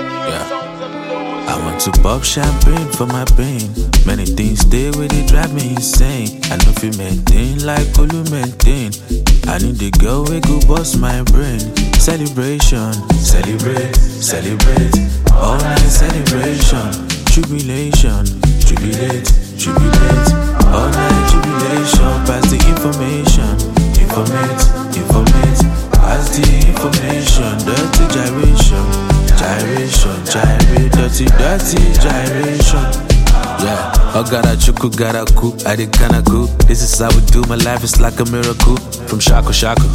Yeah. I want to pop champagne for my pain. Many things stay with it, drive me insane. I know if you maintain like Olu maintain. I need the girl we go bust my brain. Celebration, celebrate, celebrate. All night celebration. Jubilation, jubilate, jubilate. All night jubilation. Pass the information, informate, informate. Pass the information. Dirty gyration, gyration, gyrate. Dirty, dirty gyration. Yeah, I gotta chuku, gotta cool, I did kinda cool. This is how we do, my life is like a miracle. From shackle,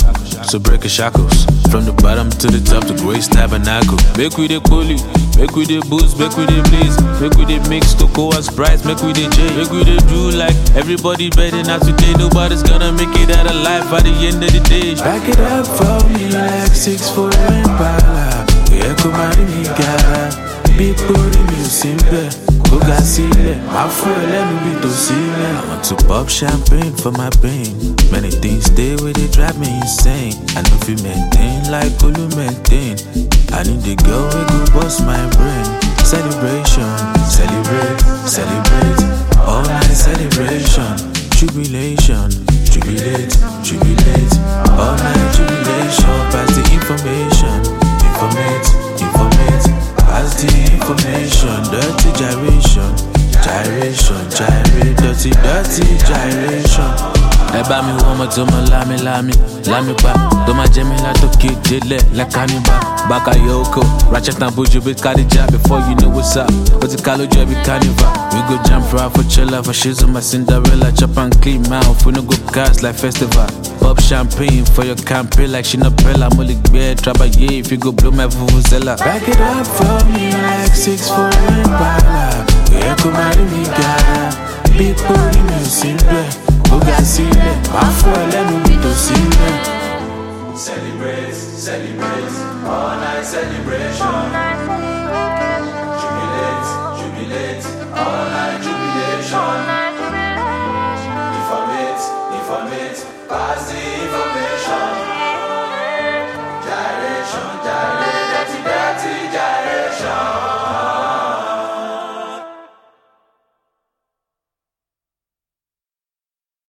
so breaking shackles. From the bottom to the top, the grace tabernacle. Make we the bully, make we the boost, make we the blaze. Make we the mix, cocoa and Sprite, make we the J. Make we the do like everybody betting out today. Nobody's gonna make it out alive by the end of the day. Back it up for me like 6'4" Impala. Yeah, come out in me, gara. Big booty music, go got sílẹ̀, máa fún ẹ lẹ́nu bí tó sílẹ̀. I want to pop champagne for my pain. Many things stay with it, drive me insane. I know if you maintain like Olu maintain. I need the girl we go bust my brain. Celebration, celebrate, celebrate. All night celebration. Jubilation, jubilate, jubilate. All night jubilation. Pass the information, informate, informate. Pass the information, dirty gyration, gyration, gyrate, dirty, dirty gyration. Ẹ bá mi wọ́n mọ̀ tó mọ̀ lámi pa. Tó máa jẹ́ mi látòkè délẹ̀ lákàníbà. Bakayoko, ratchet and buju bit Khadija. Before you know what's up, ó ti ká lójú ẹbí carnival. We go jump right for chiller, for shizzle my Cinderella. Chop and clean mouth, we no go gas like festival. Pop champagne for your campaign like Shinapella. Molly bear, trabaye if you go blow my vuvuzela. Back it up for me like 6'4" Impala. Yeah, come out in me, gara. Big booty music, go got sílẹ̀, máa fún ẹ lẹ́nu bí tó sílẹ̀. Celebrate, celebrate, all night celebration. Jubilate, jubilate, all night jubilation. Informate, informate, pass the information.